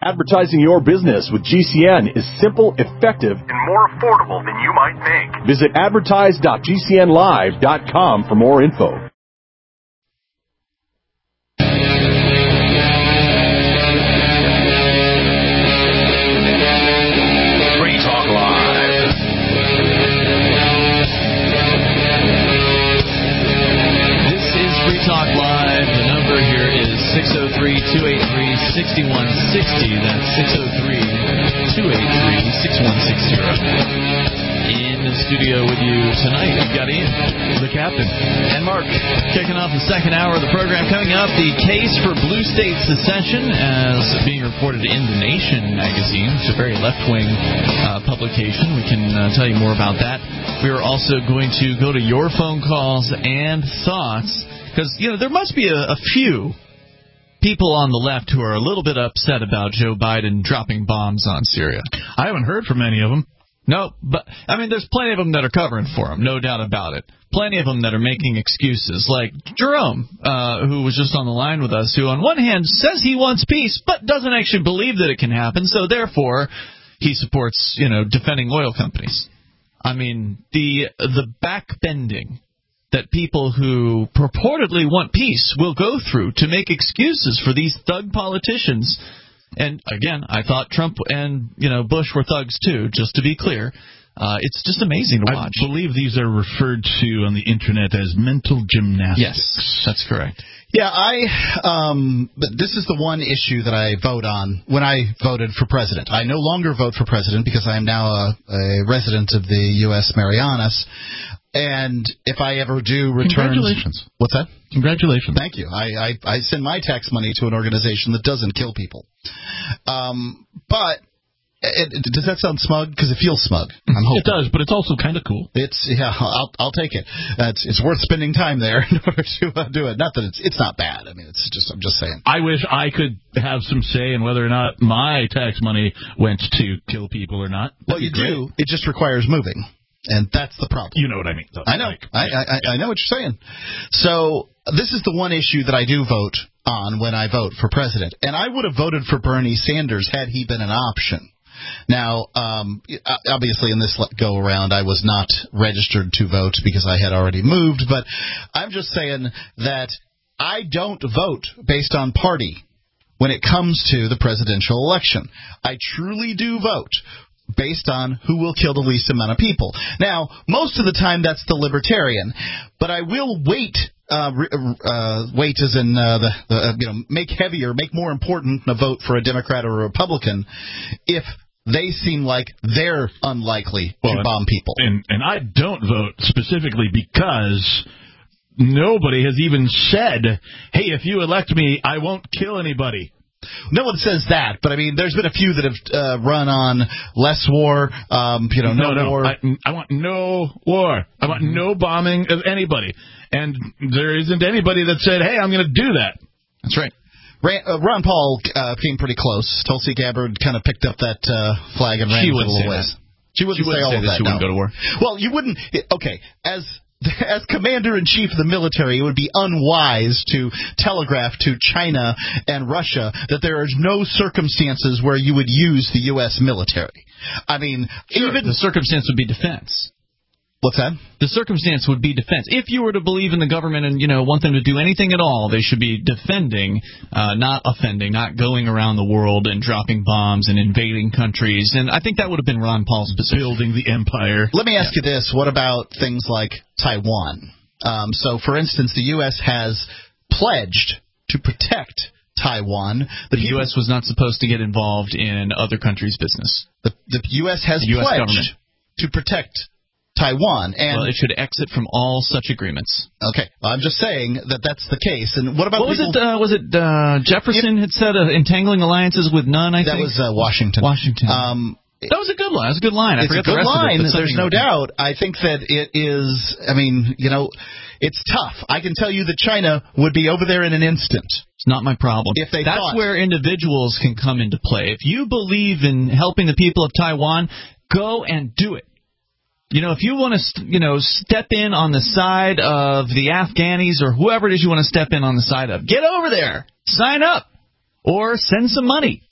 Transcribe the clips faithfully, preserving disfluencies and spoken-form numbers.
Advertising your business with G C N is simple, effective, and more affordable than you might think. Visit advertise dot g c n live dot com for more info. Free Talk Live. This is Free Talk Live. The number here is six oh three, two eight three, six one six oh. That's six oh three, two eight three, six one six oh. In the studio with you tonight, we've got Ian, the captain, and Mark. Kicking off the second hour of the program. Coming up, the case for blue state secession, as being reported in The Nation magazine. It's a very left-wing uh, publication. We can uh, tell you more about that. We are also going to go to your phone calls and thoughts, because, you know, there must be a, a few people on the left who are a little bit upset about Joe Biden dropping bombs on Syria. I haven't heard from any of them. No, but, I mean, there's plenty of them that are covering for him, no doubt about it. Plenty of them that are making excuses, like Jerome, uh, who was just on the line with us, who on one hand says he wants peace, but doesn't actually believe that it can happen, so therefore he supports, you know, defending oil companies. I mean, the the backbending that people who purportedly want peace will go through to make excuses for these thug politicians. And, again, I thought Trump and, you know, Bush were thugs, too, just to be clear. Uh, it's just amazing to watch. I believe these are referred to on the Internet as mental gymnastics. Yes, that's correct. Yeah, I. Um, but this is the one issue that I vote on when I voted for president. I no longer vote for president because I am now a, a resident of the U S Marianas. And if I ever do return... Congratulations. What's that? Congratulations. Thank you. I, I, I send my tax money to an organization that doesn't kill people. Um, but it, it, does that sound smug? Because it feels smug. I'm hoping. It does, but it's also kind of cool. It's yeah. I'll I'll take it. Uh, it's it's worth spending time there in order to uh, do it. Not that it's it's not bad. I mean, it's just I'm just saying. I wish I could have some say in whether or not my tax money went to kill people or not. That'd well, you do. It just requires moving. And that's the problem. You know what I mean. Though. I know. Like, I, I I know what you're saying. So this is the one issue that I do vote on when I vote for president. And I would have voted for Bernie Sanders had he been an option. Now, um, obviously in this go-around, I was not registered to vote because I had already moved. But I'm just saying that I don't vote based on party when it comes to the presidential election. I truly do vote based on who will kill the least amount of people. Now, most of the time that's the libertarian, but I will wait, uh, uh, wait as in uh, the, the uh, you know, make heavier, make more important a vote for a Democrat or a Republican if they seem like they're unlikely well, to bomb people. And, and I don't vote specifically because nobody has even said, hey, if you elect me, I won't kill anybody. No one says that, but I mean, there's been a few that have uh, run on less war, um, you know, no, no, no. war. I, I want no war. I want no bombing of anybody. And there isn't anybody that said, hey, I'm going to do that. That's right. Ron, uh, Ron Paul uh, came pretty close. Tulsi Gabbard kind of picked up that uh, flag and ran she a little say ways. That. She wouldn't, she wouldn't say all say of that. that. She no. wouldn't go to war. Well, you wouldn't. Okay, as As commander-in-chief of the military, it would be unwise to telegraph to China and Russia that there are no circumstances where you would use the U S military. I mean, sure, even the circumstance would be defense. What's that? The circumstance would be defense. If you were to believe in the government and, you know, want them to do anything at all, they should be defending, uh, not offending, not going around the world and dropping bombs and invading countries. And I think that would have been Ron Paul's position. Building the empire. Let me ask yeah. you this. What about things like Taiwan? Um, so, for instance, the U S has pledged to protect Taiwan. The, the U S was not supposed to get involved in other countries' business. The, the U S has the U S pledged government. to protect Taiwan. And well, it should exit from all such agreements. Okay, I'm just saying that that's the case. And what about what was people, it? Uh, was it uh, Jefferson if, had said uh, entangling alliances with none? I that think was uh, Washington. Washington. Um, that was a good line. That was a good line. I it's a forget good the rest line. of it, There's no like doubt. I think that it is. I mean, you know, it's tough. I can tell you that China would be over there in an instant. It's not my problem. If they That's thought. where individuals can come into play. If you believe in helping the people of Taiwan, go and do it. You know, if you want to, you know, step in on the side of the Afghanis or whoever it is you want to step in on the side of, get over there, sign up, or send some money.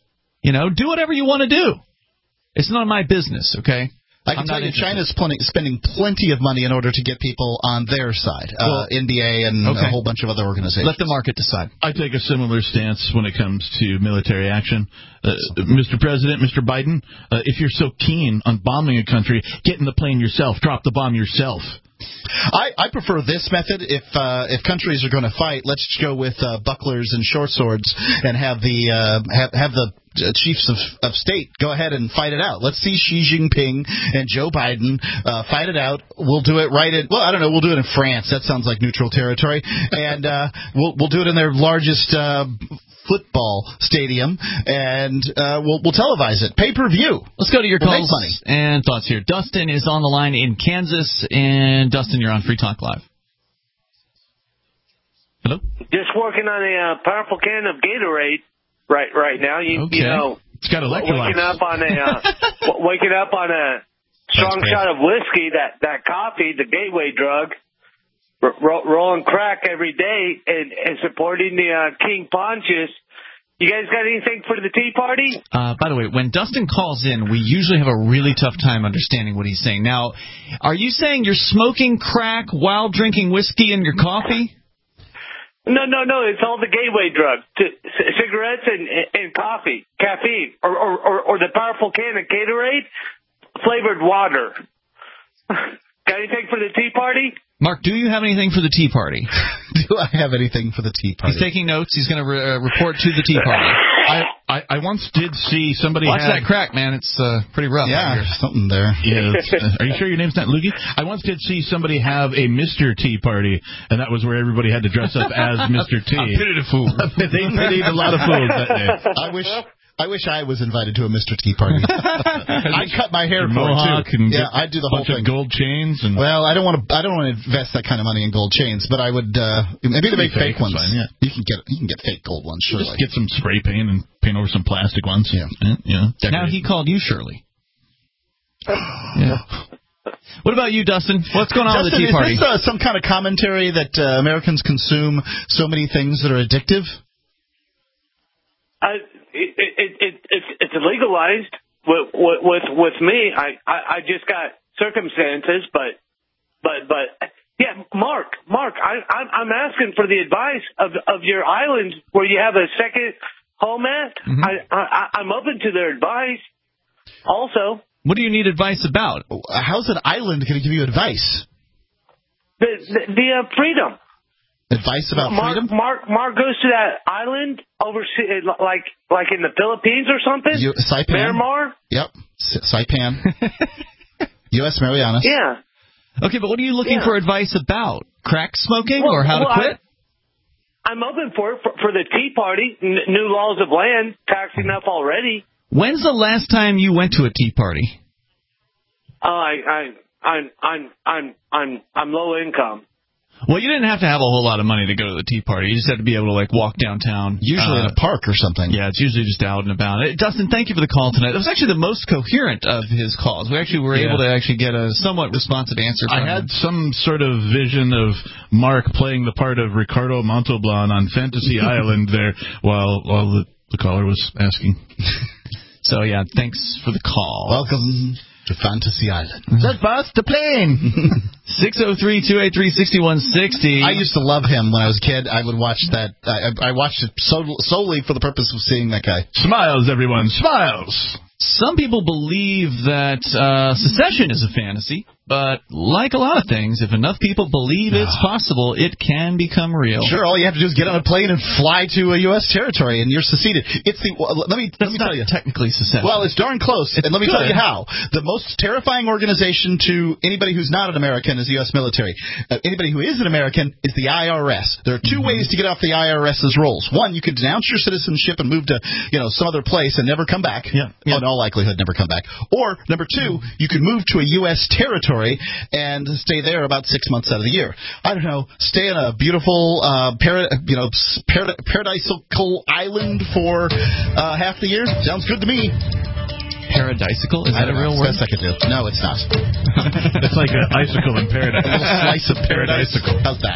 You know, do whatever you want to do. It's none of my business, okay? I can I'm tell you, interested. China's plenty, spending plenty of money in order to get people on their side. Well, uh, N B A and okay. a whole bunch of other organizations. Let the market decide. I take a similar stance when it comes to military action. Uh, Mister President, Mister Biden, uh, if you're so keen on bombing a country, get in the plane yourself. Drop the bomb yourself. I, I prefer this method. If uh, if countries are going to fight, let's just go with uh, bucklers and short swords and have the uh, have, have the uh, chiefs of, of state go ahead and fight it out. Let's see Xi Jinping and Joe Biden uh, fight it out. We'll do it right in, well, I don't know, we'll do it in France. That sounds like neutral territory. And uh, we'll we'll do it in their largest uh, football stadium, and uh, we'll we'll televise it, pay per view. Let's go to your We'll calls make money. and thoughts here. Dustin is on the line in Kansas, and Dustin, you're on Free Talk Live. Hello. Just working on a uh, powerful can of Gatorade right right now. You, Okay. you know, It's got electrolytes. waking up on a uh, w- waking up on a strong That's shot of whiskey, that that coffee, the gateway drug. Ro- rolling crack every day and, and supporting the uh, King Pontius. You guys got anything for the Tea Party? Uh, by the way, when Dustin calls in, we usually have a really tough time understanding what he's saying. Now, are you saying you're smoking crack while drinking whiskey in your coffee? No, no, no. It's all the gateway drug, C- c- cigarettes and, and coffee, caffeine, or, or, or, or the powerful can of Gatorade, flavored water. Got anything for the Tea Party? Mark, do you have anything for the Tea Party? Do I have anything for the Tea Party? He's taking notes. He's going to re- uh, report to the Tea Party. I, I I once did see somebody Watch have... that crack, man. It's uh, pretty rough. out Yeah, here. something there. Yeah, it's- uh, are you sure your name's not Loogie? I once did see somebody have a Mister Tea party, and that was where everybody had to dress up as Mister T. A pity to fool. They pitied a lot of fools that day. I wish I wish I was invited to a Mister Tea party. I cut my hair for it Mohawk too. and Yeah, get I do the a whole bunch thing. of gold chains and Well, I don't want to. I don't want to invest that kind of money in gold chains, but I would uh, maybe to make fake, Fake, ones. it's fine, yeah. You can get you can get fake gold ones, surely. just get some spray paint and paint over some plastic ones. Yeah. yeah. yeah. Now he called you Shirley. Yeah. What about you, Dustin? What's going on with the Dustin, Tea Party? is this uh, some kind of commentary that uh, Americans consume so many things that are addictive? I, it, it, it, it's it's legalized with with with, with me. I, I, I just got circumstances, but but but yeah, Mark, Mark, I, I'm I'm asking for the advice of of your island where you have a second home at. Mm-hmm. I, I I'm open to their advice. Also, What do you need advice about? How's an island going to give you advice? the the, the uh, freedom. Advice about Mark, freedom? Mark, Mark goes to that island overseas, like like in the Philippines or something. You, Saipan. Myanmar. Yep. S- Saipan. U S Marianas. Yeah. Okay, but what are you looking Yeah. for advice about? Crack smoking Well, or how to well, quit? I, I'm open for it for, for the Tea Party. N- new laws of land, taxed enough already. When's the last time you went to a tea party? Uh, I, I, I'm, I'm, I'm, I'm, I'm low income. Well, you didn't have to have a whole lot of money to go to the tea party. You just had to be able to, like, walk downtown. Usually Uh, in a park or something. Yeah, it's usually just out and about. Uh, Dustin, thank you for the call tonight. It was actually the most coherent of his calls. We actually were Yeah. able to actually get a somewhat responsive answer I from had him. some sort of vision of Mark playing the part of Ricardo Montalban on Fantasy Island there while while the, the caller was asking. So, yeah, thanks for the call. Welcome to Fantasy Island. Let's bust the plane. six oh three, two eight three, six one six oh. I used to love him when I was a kid. I would watch that. I, I watched it so, solely for the purpose of seeing that guy. Smiles, everyone. Smiles. Some people believe that uh, secession is a fantasy, but like a lot of things, if enough people believe it's possible, it can become real. Sure, all you have to do is get on a plane and fly to a U S territory, and you're seceded. It's the well, let me let That's me not tell you. technically secession. Well, it's darn close, It's and let me tell good. you how. The most terrifying organization to anybody who's not an American is the U S military. Uh, anybody who is an American is the I R S. There are two Mm-hmm. ways to get off the I R S's rolls. One, you can denounce your citizenship and move to you know some other place and never come back. Yeah, yeah. In all likelihood, never come back. Or number two, you can move to a U S territory and stay there about six months out of the year. I don't know, stay in a beautiful, uh, para, you know, parad- paradisical island for uh, half the year. Sounds good to me. Paradisical? Is I that a don't real know. word? Best I could do. No, it's not. It's like an icicle in paradise. A little slice of paradise. Paradisical. How's that?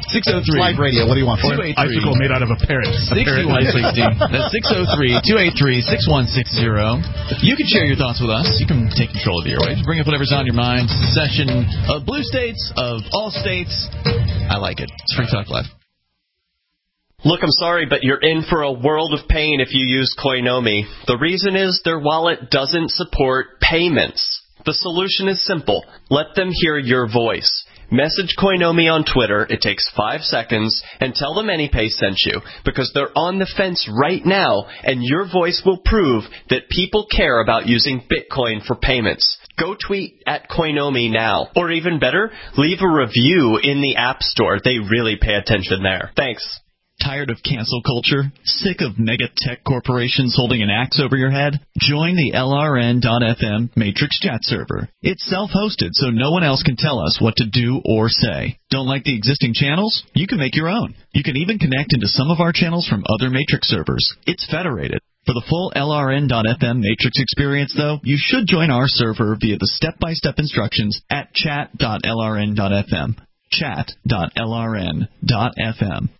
six oh three. Live radio. What do you want for it? Icicle made out of a parrot. sixty-one sixty. That's six oh three, two eight three, six one six zero. You can share your thoughts with us. You can take control of the airwaves. Bring up whatever's on your mind. Session of blue states, of all states. I like it. It's Free Talk Live. Look, I'm sorry, but you're in for a world of pain if you use Koinomi. The reason is their wallet doesn't support payments. The solution is simple. Let them hear your voice. Message Koinomi on Twitter. It takes five seconds. And tell them AnyPay sent you. Because they're on the fence right now, and your voice will prove that people care about using Bitcoin for payments. Go tweet at Koinomi now. Or even better, leave a review in the App Store. They really pay attention there. Thanks. Tired of cancel culture? Sick of mega tech corporations holding an axe over your head? Join the L R N dot F M Matrix chat server. It's self-hosted, so no one else can tell us what to do or say. Don't like the existing channels? You can make your own. You can even connect into some of our channels from other Matrix servers. It's federated. For the full L R N dot F M Matrix experience, though, you should join our server via the step-by-step instructions at chat dot L R N dot F M. chat dot L R N dot F M.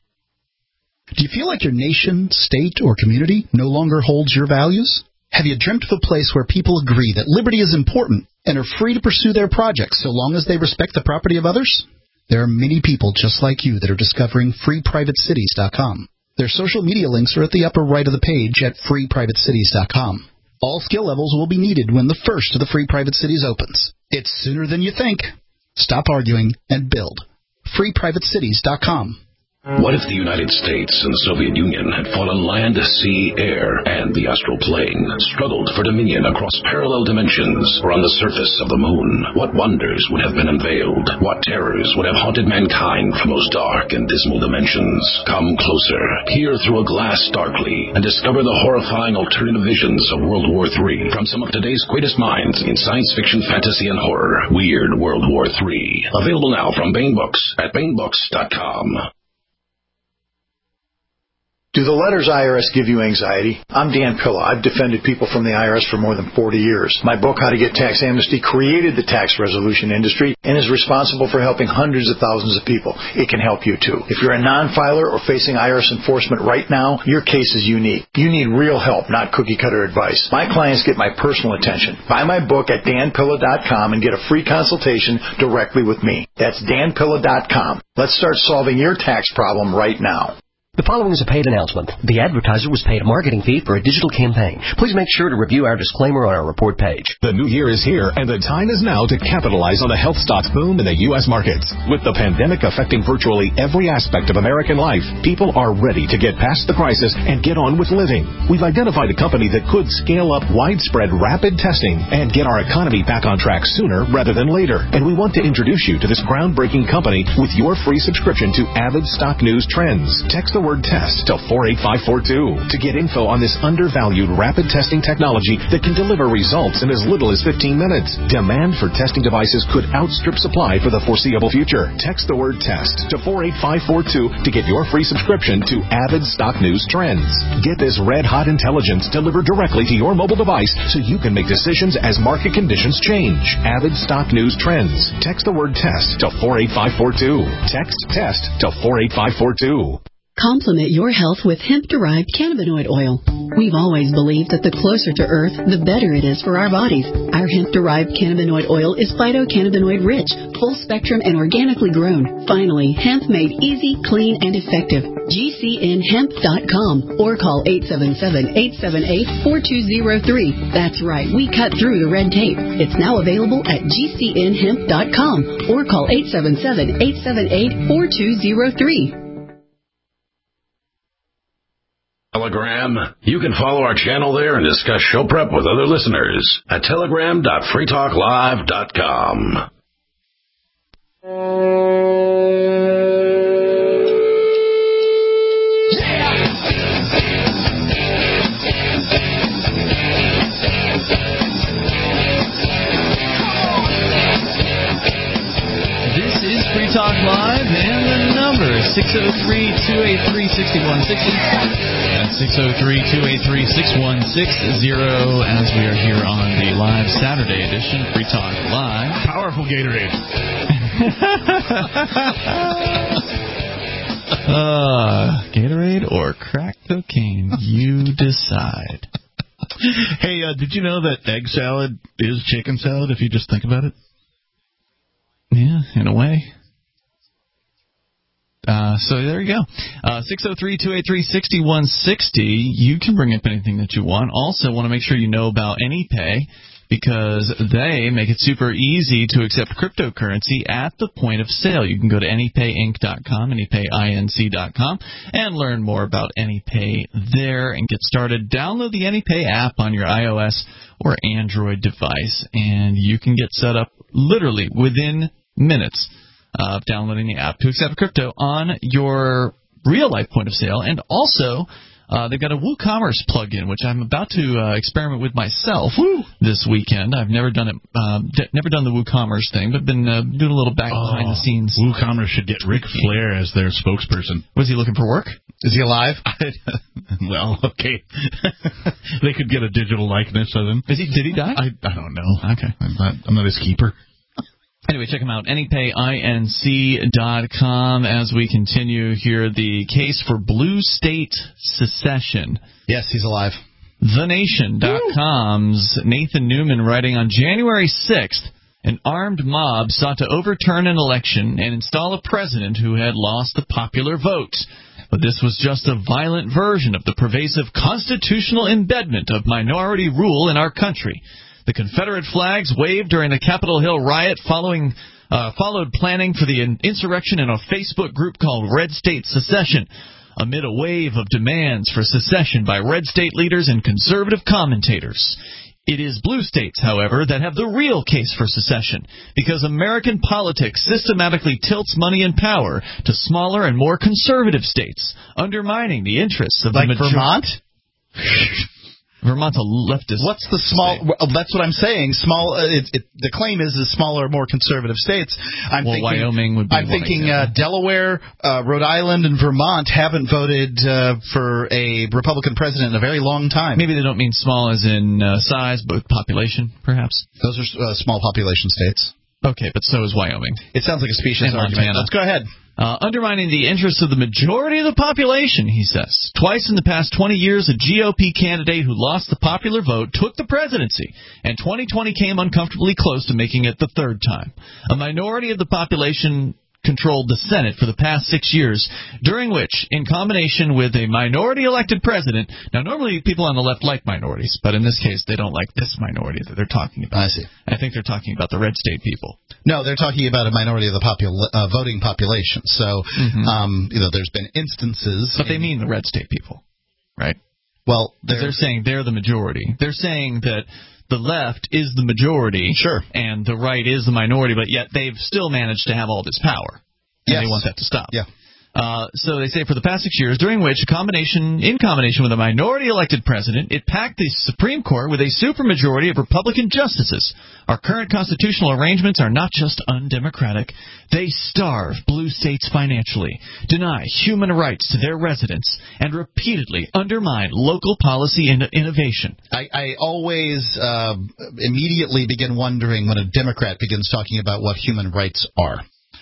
Do you feel like your nation, state, or community no longer holds your values? Have you dreamt of a place where people agree that liberty is important and are free to pursue their projects so long as they respect the property of others? There are many people just like you that are discovering free private cities dot com. Their social media links are at the upper right of the page at free private cities dot com. All skill levels will be needed when the first of the Free Private Cities opens. It's sooner than you think. Stop arguing and build. free private cities dot com. What if the United States and the Soviet Union had fought on land, sea, air, and the astral plane, struggled for dominion across parallel dimensions or on the surface of the moon? What wonders would have been unveiled? What terrors would have haunted mankind from those dark and dismal dimensions? Come closer, peer through a glass darkly, and discover the horrifying alternative visions of World War Three from some of today's greatest minds in science fiction, fantasy, and horror. Weird World War Three. Available now from Baen Books at Baen Books dot com. Do the letters I R S give you anxiety? I'm Dan Pilla. I've defended people from the I R S for more than forty years. My book, How to Get Tax Amnesty, created the tax resolution industry and is responsible for helping hundreds of thousands of people. It can help you too. If you're a non-filer or facing I R S enforcement right now, your case is unique. You need real help, not cookie-cutter advice. My clients get my personal attention. Buy my book at Dan Pilla dot com and get a free consultation directly with me. That's Dan Pilla dot com. Let's start solving your tax problem right now. The following is a paid announcement. The advertiser was paid a marketing fee for a digital campaign. Please make sure to review our disclaimer on our report page. The new year is here, and the time is now to capitalize on the health stocks boom in the U S markets. With the pandemic affecting virtually every aspect of American life, people are ready to get past the crisis and get on with living. We've identified a company that could scale up widespread rapid testing and get our economy back on track sooner rather than later. And we want to introduce you to this groundbreaking company with your free subscription to Avid Stock News Trends. Text the word test to four eight five four two to get info on this undervalued rapid testing technology that can deliver results in as little as fifteen minutes. Demand for testing devices could outstrip supply for the foreseeable future. Text the word test to four eight five four two to get your free subscription to Avid Stock News Trends. Get this red-hot intelligence delivered directly to your mobile device so you can make decisions as market conditions change. Avid Stock News Trends. Text the word test to four eight five four two. Text test to four eight five four two. Complement your health with hemp-derived cannabinoid oil. We've always believed that the closer to Earth, the better it is for our bodies. Our hemp-derived cannabinoid oil is phytocannabinoid-rich, full-spectrum, and organically grown. Finally, hemp made easy, clean, and effective. G C N hemp dot com or call eight seven seven, eight seven eight, four two zero three. That's right, we cut through the red tape. It's now available at G C N hemp dot com or call eight seven seven, eight seven eight, four two zero three. Telegram. You can follow our channel there and discuss show prep with other listeners at telegram dot free talk live dot com. This is Free Talk Live, and the number is six oh three, two eight three, six one six zero. That's six oh three, two eight three, six one six zero, as we are here on the live Saturday edition of Free Talk Live. Powerful Gatorade. Uh, Gatorade or crack cocaine? You decide. Hey, uh, did you know that egg salad is chicken salad if you just think about it? Yeah, in a way. Uh, so there you go. Uh, six oh three, two eight three, six one six oh. You can bring up anything that you want. Also, want to make sure you know about AnyPay, because they make it super easy to accept cryptocurrency at the point of sale. You can go to any pay inc dot com, any pay inc dot com, and learn more about AnyPay there and get started. Download the AnyPay app on your iOS or Android device, and you can get set up literally within minutes of downloading the app to accept crypto on your real-life point of sale. And also, Uh, they've got a WooCommerce plugin, which I'm about to uh, experiment with myself Woo. this weekend. I've never done it, um, d- never done the WooCommerce thing, but been uh, doing a little back oh, behind the scenes. WooCommerce should get Ric Flair as their spokesperson. Was he looking for work? Is he alive? Well, okay. They could get a digital likeness of him. Is he? Did he die? I, I don't know. Okay, I'm not, I'm not his keeper. Anyway, check them out, any pay inc dot com, as we continue here the case for blue state secession. Yes, he's alive. the nation dot com's Nathan Newman writing on January sixth, an armed mob sought to overturn an election and install a president who had lost the popular vote. But this was just a violent version of the pervasive constitutional embedment of minority rule in our country. The Confederate flags waved during the Capitol Hill riot following uh, followed planning for the insurrection in a Facebook group called Red State Secession, amid a wave of demands for secession by red state leaders and conservative commentators. It is blue states, however, that have the real case for secession, because American politics systematically tilts money and power to smaller and more conservative states, undermining the interests of like the majority. Vermont? Vermont's a leftist. What's the small? Well, that's what I'm saying. Small. Uh, it, it, the claim is is smaller, more conservative states. I'm well, thinking, Wyoming would be. I'm thinking uh, Delaware, uh, Rhode Island, and Vermont haven't voted uh, for a Republican president in a very long time. Maybe they don't mean small as in uh, size, but population, perhaps. Those are uh, small population states. Okay, but so is Wyoming. It sounds like a specious and argument. Montana. Let's go ahead. Uh, undermining the interests of the majority of the population, he says. Twice in the past twenty years, a G O P candidate who lost the popular vote took the presidency, and twenty twenty came uncomfortably close to making it the third time. A minority of the population controlled the Senate for the past six years, during which, in combination with a minority-elected president, now normally people on the left like minorities, but in this case they don't like this minority that they're talking about. I see. I think they're talking about the red state people. No, they're talking about a minority of the popul- uh, voting population. So, mm-hmm. um, you know, there's been instances. But they mean the red state people, right? Well, they're, they're saying they're the majority. They're saying that the left is the majority, sure, and the right is the minority, but yet they've still managed to have all this power, and yes. they want that to stop. Yeah. Uh, so they say for the past six years, during which, a combination, in combination with a minority-elected president, it packed the Supreme Court with a supermajority of Republican justices. Our current constitutional arrangements are not just undemocratic. They starve blue states financially, deny human rights to their residents, and repeatedly undermine local policy and innovation. I, I always uh, immediately begin wondering when a Democrat begins talking about what human rights are.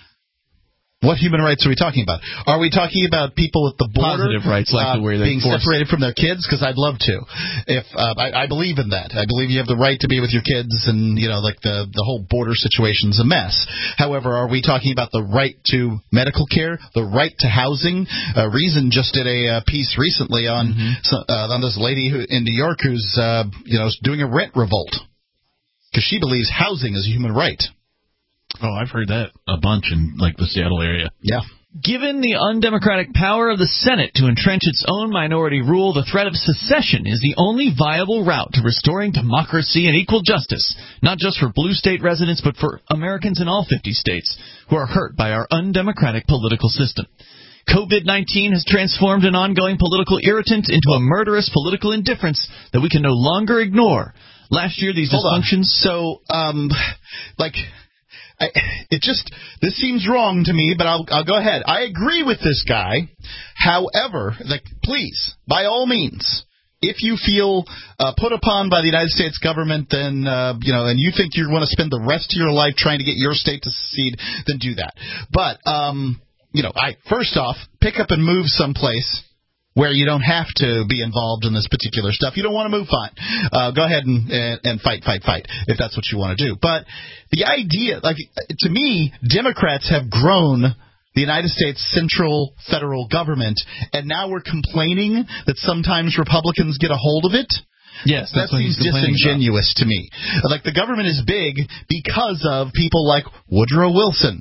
What human rights are we talking about? Are we talking about people at the border Positive rights, like uh, the way they being force. separated from their kids? Because I'd love to. If uh, I, I believe in that. I believe you have the right to be with your kids, and you know, like the the whole border situation's a mess. However, are we talking about the right to medical care, the right to housing? Uh, Reason just did a uh, piece recently on mm-hmm. uh, on this lady who, in New York who's uh, you know doing a rent revolt because she believes housing is a human right. Oh, I've heard that a bunch in, like, the Seattle area. Yeah. Given the undemocratic power of the Senate to entrench its own minority rule, the threat of secession is the only viable route to restoring democracy and equal justice, not just for blue state residents, but for Americans in all fifty states who are hurt by our undemocratic political system. COVID nineteen has transformed an ongoing political irritant into a murderous political indifference that we can no longer ignore. Last year, these Hold dysfunctions... On. So, um, like... I, it just, this seems wrong to me, but I'll, I'll go ahead. I agree with this guy. However, like, please, by all means, if you feel uh, put upon by the United States government, then, uh, you know, and you think you want to spend the rest of your life trying to get your state to secede, then do that. But, um, you know, I first off, pick up and move someplace where you don't have to be involved in this particular stuff. You don't want to move, fine. Uh, go ahead and, and, and fight, fight, fight, if that's what you want to do. But the idea, like, to me, Democrats have grown the United States central federal government, and now we're complaining that sometimes Republicans get a hold of it. Yes, that seems disingenuous about. to me. Like, the government is big because of people like Woodrow Wilson,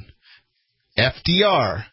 F D R,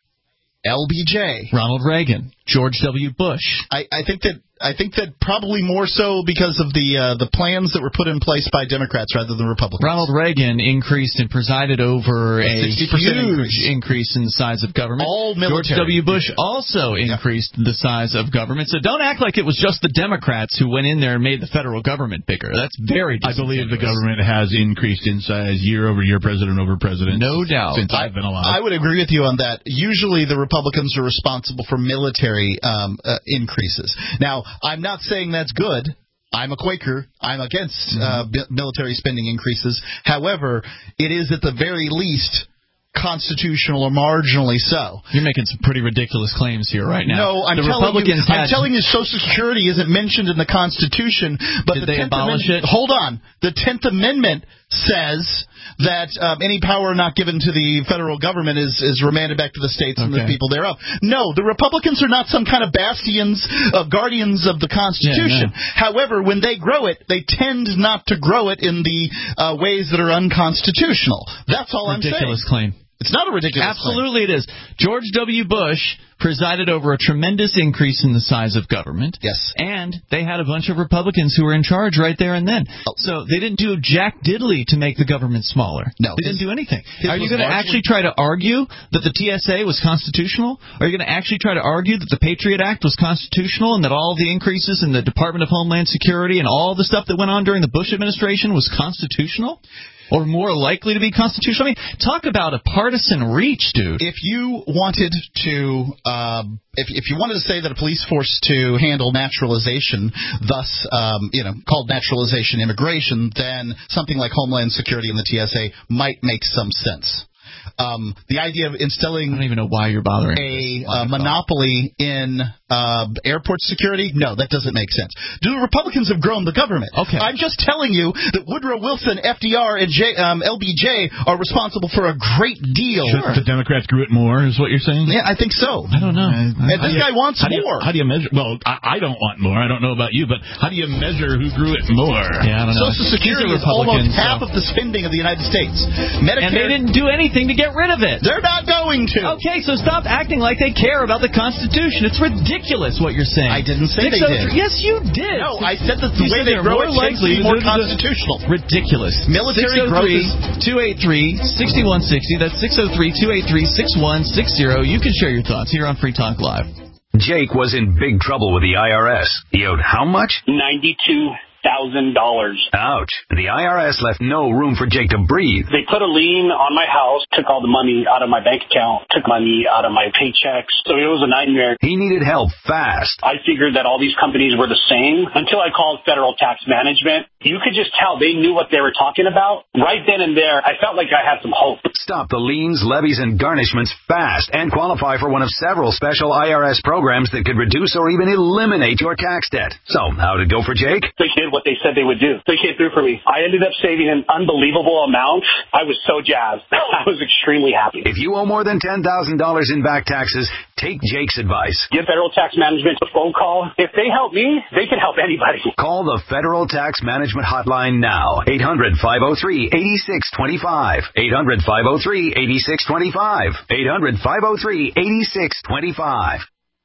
L B J, Ronald Reagan, George W. Bush. I, I think that I think that probably more so because of the uh, the plans that were put in place by Democrats rather than Republicans. Ronald Reagan increased and presided over a, a huge increase. increase in the size of government. All military. George W. Bush also increased yeah. the size of government. So don't act like it was just the Democrats who went in there and made the federal government bigger. That's very I believe the government has increased in size year over year, president over president. No doubt. Since I've been alive. I would agree with you on that. Usually the Republicans are responsible for military um, uh, increases. Now, I'm not saying that's good. I'm a Quaker. I'm against uh, mm-hmm. military spending increases. However, it is at the very least constitutional or marginally so. You're making some pretty ridiculous claims here right now. No, I'm, the telling, Republicans you, had... I'm telling you Social Security isn't mentioned in the Constitution. But Did the they tenth abolish Amendment, it? Hold on. The tenth Amendment says that um, any power not given to the federal government is, is remanded back to the states okay. and the people thereof. No, the Republicans are not some kind of bastions of guardians of the Constitution. Yeah, no. However, when they grow it, they tend not to grow it in the uh, ways that are unconstitutional. That's all Ridiculous I'm saying. Claim. It's not a ridiculous Absolutely claim. It is. George W. Bush presided over a tremendous increase in the size of government. Yes. And they had a bunch of Republicans who were in charge right there and then. Oh. So they didn't do jack diddly to make the government smaller. No. They his, didn't do anything. Are you going to largely... actually try to argue that the T S A was constitutional? Are you going to actually try to argue that the Patriot Act was constitutional and that all the increases in the Department of Homeland Security and all the stuff that went on during the Bush administration was constitutional? Or more likely to be constitutional? I mean, talk about a partisan reach, dude. If you wanted to, um, if if you wanted to say that a police force to handle naturalization, thus, um, you know, called naturalization immigration, then something like Homeland Security and the T S A might make some sense. Um, the idea of instilling I don't even know why you're bothering a uh, monopoly in uh, airport security, no, that doesn't make sense. Do the Republicans have grown the government? Okay. I'm just telling you that Woodrow Wilson, F D R, and J, um, L B J are responsible for a great deal. Sure. The Democrats grew it more, is what you're saying? Yeah, I think so. I don't know. And this you, guy wants how more. Do you, how do you measure? Well, I, I don't want more. I don't know about you, but how do you measure who grew it more? Yeah, I don't know. Social Security is almost half so. of the spending of the United States. Medicare, and they didn't do anything to get rid of it. They're not going to. Okay, so stop acting like they care about the Constitution. It's ridiculous what you're saying. I didn't say they did. Yes, you did. No, I said that the you way they grow it tends to be more constitutional. Ridiculous. Military growth is... six oh three, two eight three, six one six zero. That's six oh three, two eight three, six one six zero. You can share your thoughts here on Free Talk Live. Jake was in big trouble with the I R S. He owed how much? ninety-two thousand dollars. Ouch. The I R S left no room for Jake to breathe. They put a lien on my house, took all the money out of my bank account, took money out of my paychecks. So it was a nightmare. He needed help fast. I figured that all these companies were the same until I called Federal Tax Management. You could just tell they knew what they were talking about. Right then and there, I felt like I had some hope. Stop the liens, levies, and garnishments fast and qualify for one of several special I R S programs that could reduce or even eliminate your tax debt. So, how'd it go for Jake? They did what they said they would do. They came through for me. I ended up saving an unbelievable amount. I was so jazzed. I was extremely happy. If you owe more than ten thousand dollars in back taxes, take Jake's advice. Give Federal Tax Management a phone call. If they help me, they can help anybody. Call the Federal Tax Management Hotline now. eight hundred, five oh three, eight six two five. eight hundred, five oh three, eight six two five. eight hundred, five oh three, eight six two five.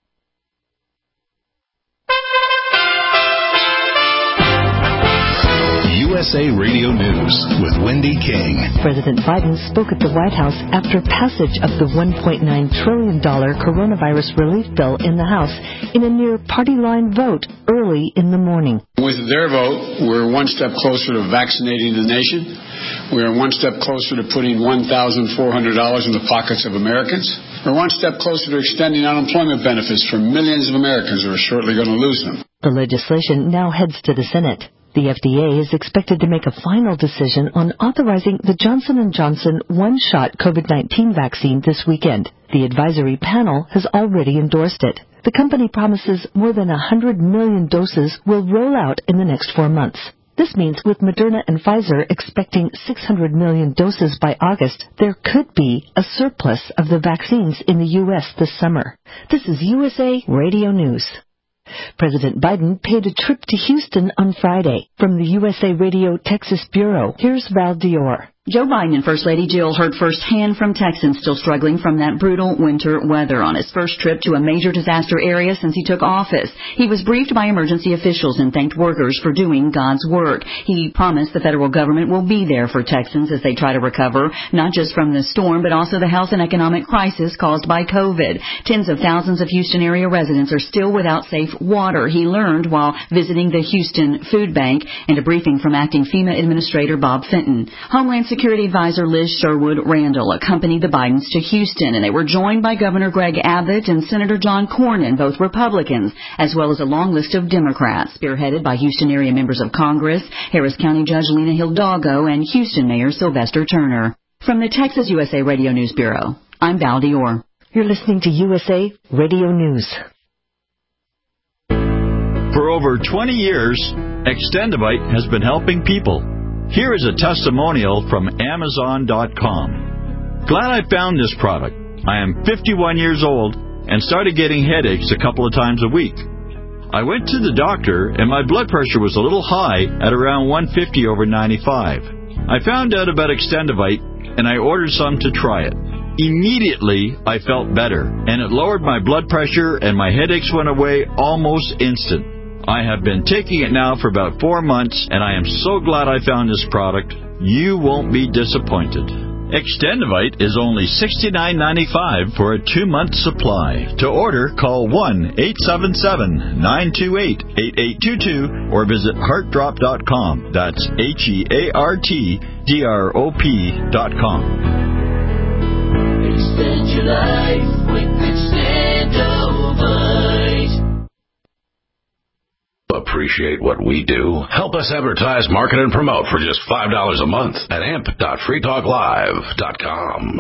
U S A Radio News with Wendy King. President Biden spoke at the White House after passage of the one point nine trillion dollars coronavirus relief bill in the House in a near party line vote early in the morning. With their vote, we're one step closer to vaccinating the nation. We are one step closer to putting one thousand four hundred dollars in the pockets of Americans. We're one step closer to extending unemployment benefits for millions of Americans who are shortly going to lose them. The legislation now heads to the Senate. The F D A is expected to make a final decision on authorizing the Johnson and Johnson one-shot COVID nineteen vaccine this weekend. The advisory panel has already endorsed it. The company promises more than one hundred million doses will roll out in the next four months. This means with Moderna and Pfizer expecting six hundred million doses by August, there could be a surplus of the vaccines in the U S this summer. This is U S A Radio News. President Biden paid a trip to Houston on Friday. From the U S A Radio Texas Bureau, here's Val Dior. Joe Biden and First Lady Jill heard firsthand from Texans still struggling from that brutal winter weather on his first trip to a major disaster area since he took office. He was briefed by emergency officials and thanked workers for doing God's work. He promised the federal government will be there for Texans as they try to recover, not just from the storm, but also the health and economic crisis caused by COVID. Tens of thousands of Houston area residents are still without safe water, he learned while visiting the Houston Food Bank, and a briefing from acting FEMA Administrator Bob Fenton. Homeland Security Security Advisor Liz Sherwood Randall accompanied the Bidens to Houston, and they were joined by Governor Greg Abbott and Senator John Cornyn, both Republicans, as well as a long list of Democrats, spearheaded by Houston area members of Congress, Harris County Judge Lena Hidalgo, and Houston Mayor Sylvester Turner. From the Texas U S A Radio News Bureau, I'm Val Dior. You're listening to U S A Radio News. For over twenty years, Extendivite has been helping people. Here is a testimonial from Amazon dot com. Glad I found this product. I am fifty-one years old and started getting headaches a couple of times a week. I went to the doctor and my blood pressure was a little high at around one fifty over ninety-five. I found out about Extendivite and I ordered some to try it. Immediately, I felt better and it lowered my blood pressure and my headaches went away almost instant. I have been taking it now for about four months, and I am so glad I found this product. You won't be disappointed. Extendivite is only sixty-nine ninety-five for a two-month supply. To order, call one eight seven seven, nine two eight, eight eight two two or visit heart drop dot com. That's H E A R T D R O P dot com. Extend your life with Extendivite. Appreciate what we do? Help us advertise, market, and promote for just five dollars a month at amp dot free talk live dot com.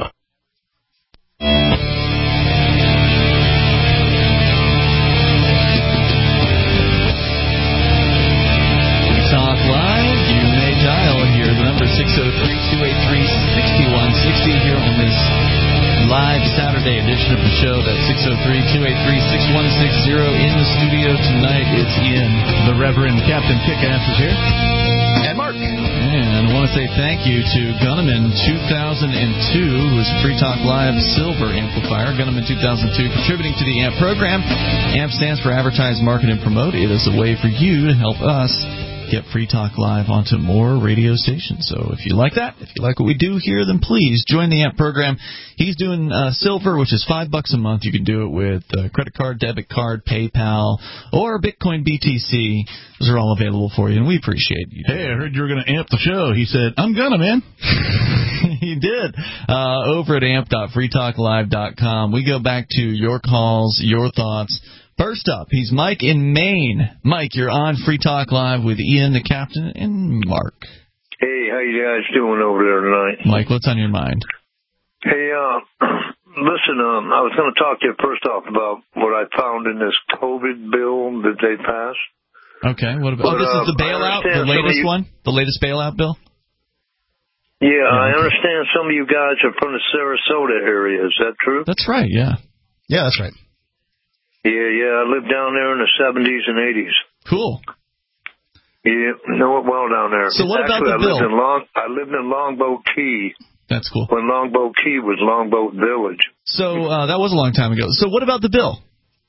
Talk Live, you may dial here. The number six oh three, two eight three, six one six oh here on this live Saturday edition of the show. That's six oh three, two eight three, six one six oh. In the studio tonight, it's Ian. The Reverend Captain Kickass is here. And Mark. And I want to say thank you to Gunneman two thousand two, who is Free Talk Live Silver Amplifier. Gunneman two thousand two contributing to the A M P program. A M P stands for Advertise, Market, and Promote. It is a way for you to help us get Free Talk Live onto more radio stations. So if you like that, if you like what we do here, then please join the A M P program. He's doing uh, Silver, which is five bucks a month. You can do it with uh, credit card, debit card, PayPal, or Bitcoin B T C. Those are all available for you, and we appreciate you. Hey, I heard you were going to amp the show. He said, I'm gonna, man. He did. Uh, over at amp dot free talk live dot com. We go back to your calls, your thoughts. First up, he's Mike in Maine. Mike, you're on Free Talk Live with Ian, the Captain, and Mark. Hey, how you guys doing over there tonight? Mike, what's on your mind? Hey, uh, listen, um, I was going to talk to you first off about what I found in this COVID bill that they passed. Okay, what about? But, oh, this uh, is the bailout, the latest you, one, the latest bailout bill. Yeah, yeah, I understand some of you guys are from the Sarasota area. Is that true? That's right. Yeah. Yeah, that's right. Yeah, yeah, I lived down there in the seventies and eighties. Cool. Yeah, know it well down there. So what Actually, about the I bill? Lived in Long, I lived in Longboat Key. That's cool. When Longboat Key was Longboat Village. So uh, that was a long time ago. So what about the bill?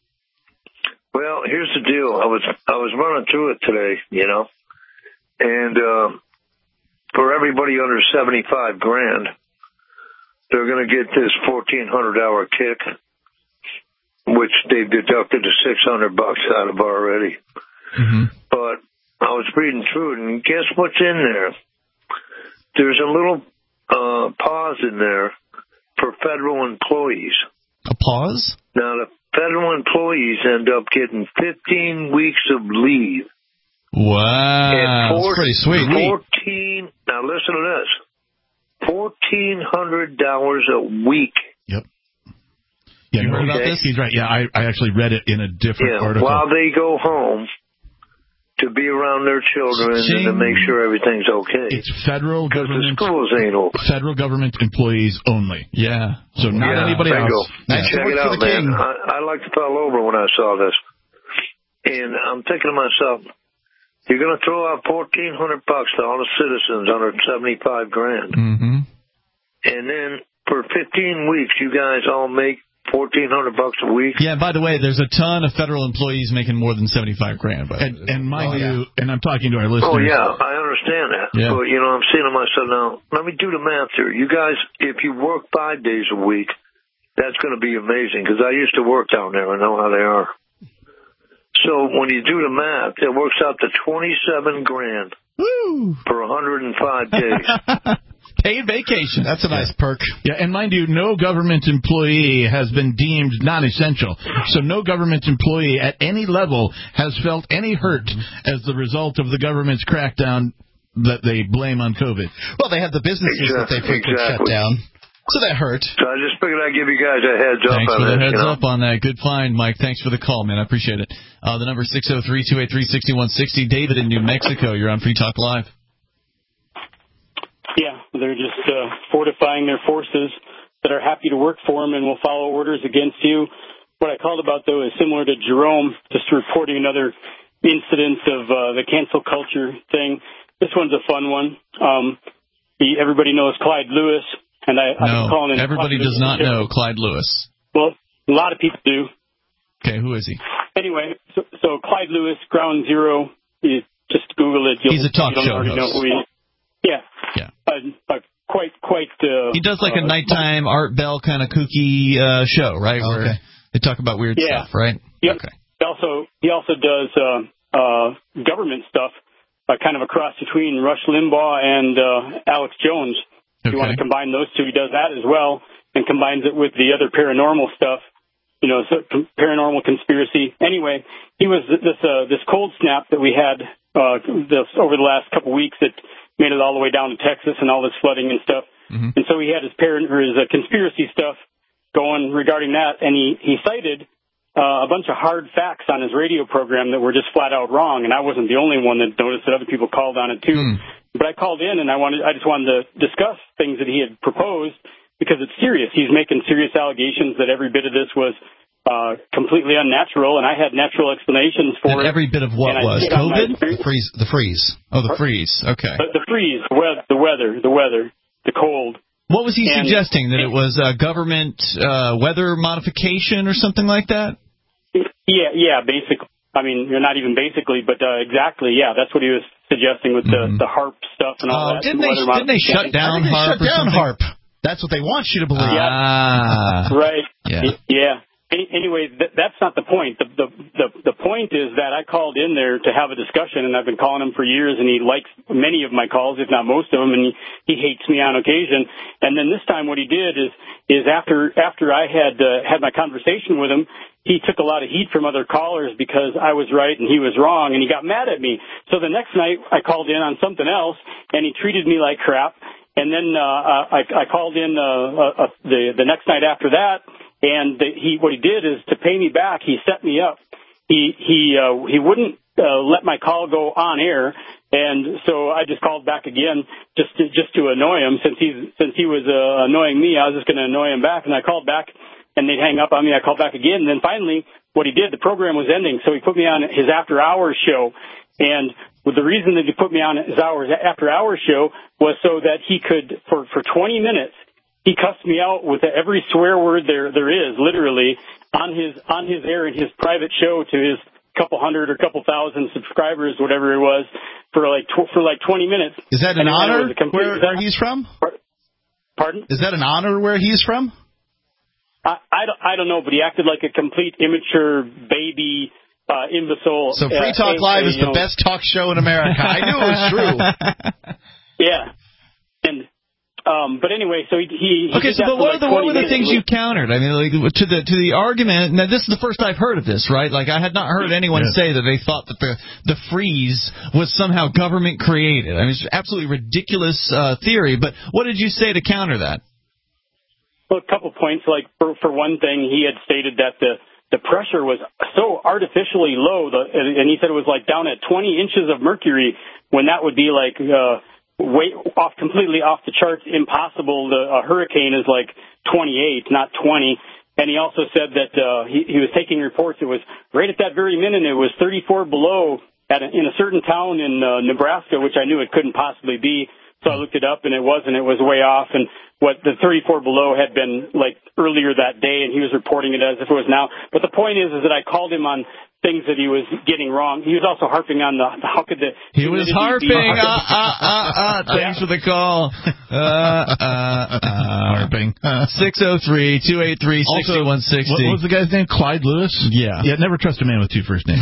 Well, here's the deal. I was I was running through it today, you know, and uh, for everybody under seventy-five grand, they're going to get this fourteen hundred hour kick, which they've deducted the six hundred bucks out of already. Mm-hmm. But I was reading through it, and guess what's in there? There's a little uh, pause in there for federal employees. A pause? Now, the federal employees end up getting fifteen weeks of leave Wow, that's pretty sweet. Fourteen. Now listen to this: fourteen hundred dollars a week. Yep. Yeah, you heard okay. about this? He's right. Yeah, I, I actually read it in a different yeah, article. While they go home to be around their children Ching. and to make sure everything's okay. It's federal government. The schools ain't open. Federal government employees only. Yeah. So not yeah, anybody else. Nice Check it out, man. I, I like to fall over when I saw this. And I'm thinking to myself, you're going to throw out fourteen hundred bucks to all the citizens under seventy-five grand. Mm-hmm. And then for fifteen weeks, you guys all make fourteen hundred bucks a week. Yeah, by the way, there's a ton of federal employees making more than seventy-five grand. But and, and mind oh, you, yeah. and I'm talking to our listeners. Oh, yeah, I understand that. Yeah. But, you know, I'm saying to myself now, let me do the math here. You guys, if you work five days a week, that's going to be amazing because I used to work down there. I know how they are. So when you do the math, it works out to twenty-seven grand Woo. for one hundred five days. Paid vacation. That's a nice perk. Yeah, and mind you, no government employee has been deemed non-essential. So no government employee at any level has felt any hurt as the result of the government's crackdown that they blame on COVID. Well, they have the businesses exactly. that they frequently exactly. shut down. So that hurt. So I just figured I'd give you guys a heads up Thanks on for the this, heads you know? up on that. Good find, Mike. Thanks for the call, man. I appreciate it. Uh, the number is six oh three, two eight three, six one six oh. David in New Mexico, you're on Free Talk Live. Yeah, they're just uh, fortifying their forces that are happy to work for them and will follow orders against you. What I called about, though, is similar to Jerome, just reporting another incident of uh, the cancel culture thing. This one's a fun one. Um, the, everybody knows Clyde Lewis. And I, no, calling in everybody does not know Clyde Lewis. Well, a lot of people do. Okay, who is he? Anyway, so, so Clyde Lewis, Ground Zero, you just Google it. You'll, He's a talk you show host. Know who he, yeah. Yeah. Uh, uh, quite, quite. Uh, he does like uh, a nighttime Art Bell kind of kooky uh, show, right? Oh, Where okay. they talk about weird yeah. stuff, right? Yep. Okay. He also, he also does uh, uh, government stuff, uh, kind of a cross between Rush Limbaugh and uh, Alex Jones. If you want to combine those two, he does that as well, and combines it with the other paranormal stuff, you know, so paranormal conspiracy. Anyway, he was this uh, this cold snap that we had uh, this, over the last couple weeks that made it all the way down to Texas and all this flooding and stuff. Mm-hmm. And so he had his par- or his uh, conspiracy stuff going regarding that, and he he cited uh, a bunch of hard facts on his radio program that were just flat out wrong. And I wasn't the only one that noticed that; other people called on it too. Mm. But I called in and I wanted, I just wanted to discuss things that he had proposed because it's serious. He's making serious allegations that every bit of this was uh, completely unnatural, and I had natural explanations for and it. every bit of what was COVID? The freeze. The freeze. Oh, the freeze. Okay. The, the freeze, the weather, the weather, the weather, the cold. What was he and, suggesting? That it was uh, government uh, weather modification or something like that? Yeah, yeah, basically. I mean, you're not even basically, but uh, exactly, yeah, that's what he was suggesting with the, mm-hmm. the HAARP stuff and all uh, that. Didn't they, didn't they shut down HAARP? Shut down HAARP. That's what they want you to believe. Ah. Right. Yeah. Yeah. Any, anyway, th- that's not the point. The, the the the point is that I called in there to have a discussion, and I've been calling him for years, and he likes many of my calls, if not most of them, and he, he hates me on occasion. And then this time what he did is is after after I had uh, had my conversation with him, he took a lot of heat from other callers because I was right and he was wrong, and he got mad at me. So the next night I called in on something else, and he treated me like crap. And then uh, I, I called in uh, uh, the the next night after that, and the, he what he did is to pay me back. He set me up. He he uh, he wouldn't uh, let my call go on air, and so I just called back again just to, just to annoy him. Since he's since he was uh, annoying me, I was just going to annoy him back, and I called back. And they'd hang up on me. I called back again. And then finally, what he did, the program was ending, so he put me on his after-hours show. And with the reason that he put me on his hours after-hours show was so that he could, for, for twenty minutes, he cussed me out with every swear word there there is, literally, on his on his air in his private show to his couple hundred or couple thousand subscribers, whatever it was, for like tw- for like twenty minutes. Is that an and honor complete, where, where he's from? Pardon? Is that an honor where he's from? I, I, don't, I don't know, but he acted like a complete immature baby, uh, imbecile. So Free Talk uh, Live uh, is the know. best talk show in America. I knew it was true. Yeah. And um, Um, but anyway, so he. he okay, so but what, like are the, what were the things minutes. you countered? I mean, like, to the to the argument. Now, this is the first I've heard of this, right? Like, I had not heard anyone yeah. say that they thought that the the freeze was somehow government created. I mean, it's an absolutely ridiculous uh, theory. But what did you say to counter that? Well, a couple points. Like for for one thing, he had stated that the the pressure was so artificially low, the, and he said it was like down at twenty inches of mercury, when that would be like. Uh, way off, completely off the charts, impossible. The, a hurricane is like twenty-eight, not twenty. And he also said that uh, he, he was taking reports. It was right at that very minute, it was thirty-four below at a, in a certain town in uh, Nebraska, which I knew it couldn't possibly be. So I looked it up, and it wasn't. It was way off. And what the thirty-four below had been like earlier that day, and he was reporting it as if it was now. But the point is, is that I called him on things that he was getting wrong. He was also harping on the, how could the... He was harping. Ah, ah, ah, ah. Thanks for the call. Uh, uh, uh. Harping. six oh three, two eight three, six one six oh. What was the guy's name? Clyde Lewis? Yeah. Yeah, never trust a man with two first names.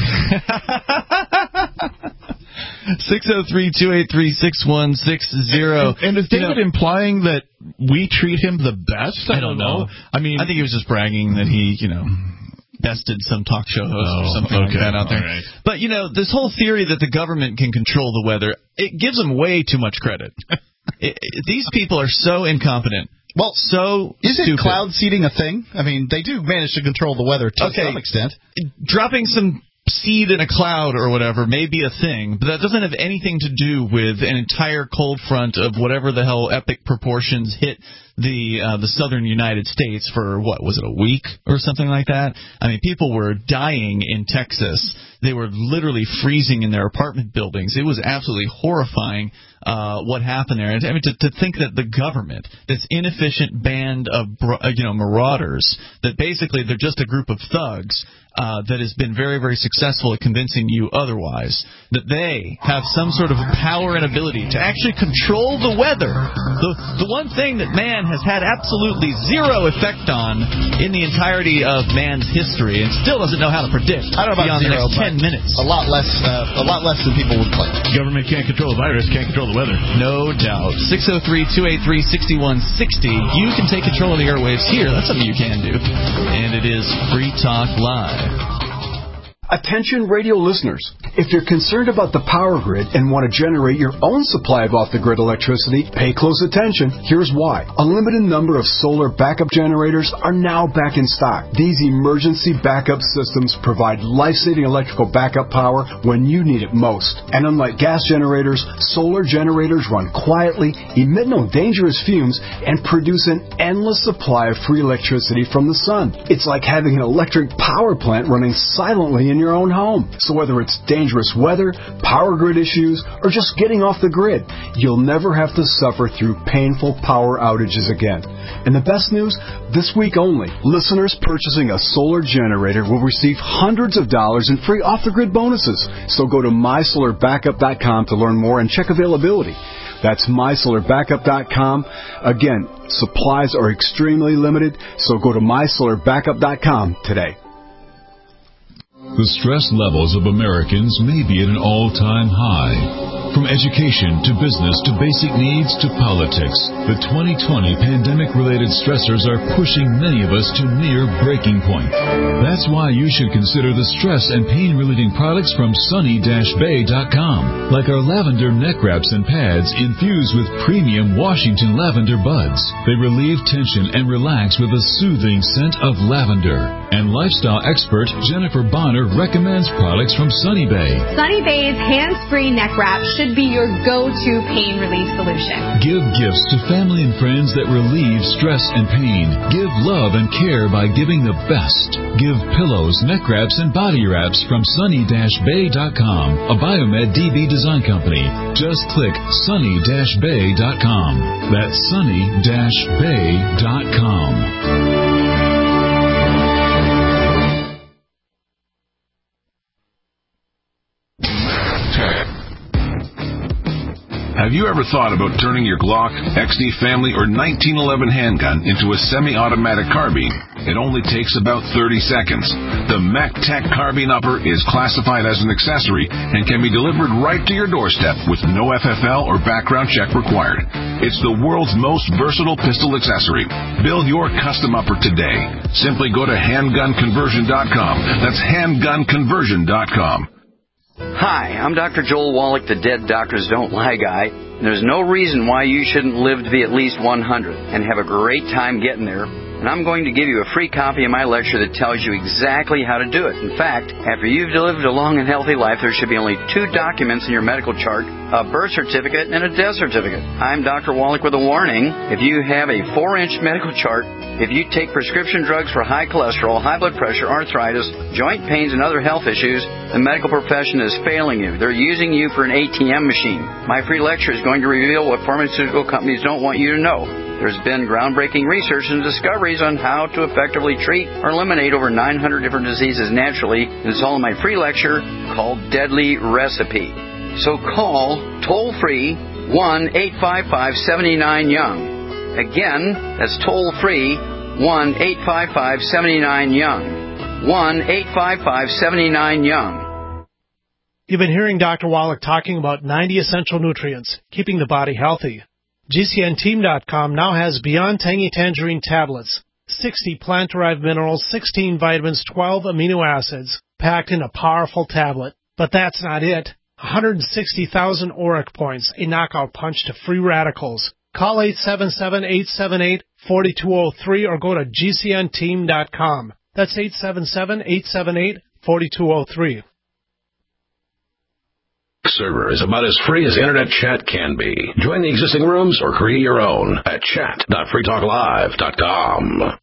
six oh three, two eight three, six one six oh. And, and is David you know, implying that we treat him the best? I, I don't know. know. I mean, I think he was just bragging that he, you know... bested some talk show host oh, or something okay. like that out there. Right. But, you know, this whole theory that the government can control the weather, it gives them way too much credit. it, it, these people are so incompetent. Well, so isn't stupid. cloud seeding a thing? I mean, they do manage to control the weather to okay. some extent. Dropping some seed in a cloud or whatever may be a thing, but that doesn't have anything to do with an entire cold front of whatever the hell epic proportions hit the uh, the southern United States for, what, was it a week or something like that? I mean, people were dying in Texas. They were literally freezing in their apartment buildings. It was absolutely horrifying uh, what happened there. I mean, to, to think that the government, this inefficient band of you know marauders, that basically they're just a group of thugs uh, that has been very, very successful at convincing you otherwise, that they have some sort of power and ability to actually control the weather. The, the one thing that man has had absolutely zero effect on in the entirety of man's history, and still doesn't know how to predict I don't know about beyond zero, the next ten minutes. A lot less, uh, a lot less than people would claim. Government can't control the virus, can't control the weather. No doubt. six oh three, two eight three, six one six oh. You can take control of the airwaves here. That's something you can do. And it is Free Talk Live. Attention radio listeners. If you're concerned about the power grid and want to generate your own supply of off-the-grid electricity, pay close attention. Here's why. A limited number of solar backup generators are now back in stock. These emergency backup systems provide life-saving electrical backup power when you need it most. And unlike gas generators, solar generators run quietly, emit no dangerous fumes, and produce an endless supply of free electricity from the sun. It's like having an electric power plant running silently in your own home. So whether it's dangerous weather, power grid issues, or just getting off the grid, you'll never have to suffer through painful power outages again. And the best news, this week only, listeners purchasing a solar generator will receive hundreds of dollars in free off-the-grid bonuses. So go to my solar backup dot com to learn more and check availability. That's my solar backup dot com. Again, supplies are extremely limited, so go to my solar backup dot com today. The stress levels of Americans may be at an all-time high. From education to business to basic needs to politics, the twenty twenty pandemic-related stressors are pushing many of us to near breaking point. That's why you should consider the stress and pain-relieving products from sunny dash bay dot com, like our lavender neck wraps and pads infused with premium Washington lavender buds. They relieve tension and relax with a soothing scent of lavender. And lifestyle expert Jennifer Bonner recommends products from Sunny Bay. Sunny Bay's hands-free neck wrap should be your go-to pain relief solution. Give gifts to family and friends that relieve stress and pain. Give love and care by giving the best. Give pillows, neck wraps, and body wraps from sunny dash bay dot com, a Biomed D B design company. Just click sunny dash bay dot com. That's sunny dash bay dot com. Have you ever thought about turning your Glock, X D Family, or nineteen eleven handgun into a semi-automatic carbine? It only takes about thirty seconds. The MacTac Carbine Upper is classified as an accessory and can be delivered right to your doorstep with no F F L or background check required. It's the world's most versatile pistol accessory. Build your custom upper today. Simply go to handgun conversion dot com. That's handgun conversion dot com. Hi, I'm Doctor Joel Wallach, the Dead Doctors Don't Lie guy. There's no reason why you shouldn't live to be at least one hundred and have a great time getting there. And I'm going to give you a free copy of my lecture that tells you exactly how to do it. In fact, after you've lived a long and healthy life, there should be only two documents in your medical chart, a birth certificate and a death certificate. I'm Doctor Wallach with a warning. If you have a four-inch medical chart, if you take prescription drugs for high cholesterol, high blood pressure, arthritis, joint pains, and other health issues, the medical profession is failing you. They're using you for an A T M machine. My free lecture is going to reveal what pharmaceutical companies don't want you to know. There's been groundbreaking research and discoveries on how to effectively treat or eliminate over nine hundred different diseases naturally. It's all in my free lecture called Deadly Recipe. So call toll-free one eight five five, seven nine, young. Again, that's toll-free one eight five five, seven nine, young. one eight five five, seven nine, young. You've been hearing Doctor Wallach talking about ninety essential nutrients, keeping the body healthy. G C N team dot com now has Beyond Tangy Tangerine tablets, sixty plant-derived minerals, sixteen vitamins, twelve amino acids, packed in a powerful tablet. But that's not it. one hundred sixty thousand auric points, a knockout punch to free radicals. Call eight seven seven, eight seven eight, four two zero three or go to G C N team dot com. That's eight seven seven, eight seven eight, four two zero three. Server is about as free as internet chat can be. Join the existing rooms or create your own at chat dot free talk live dot com.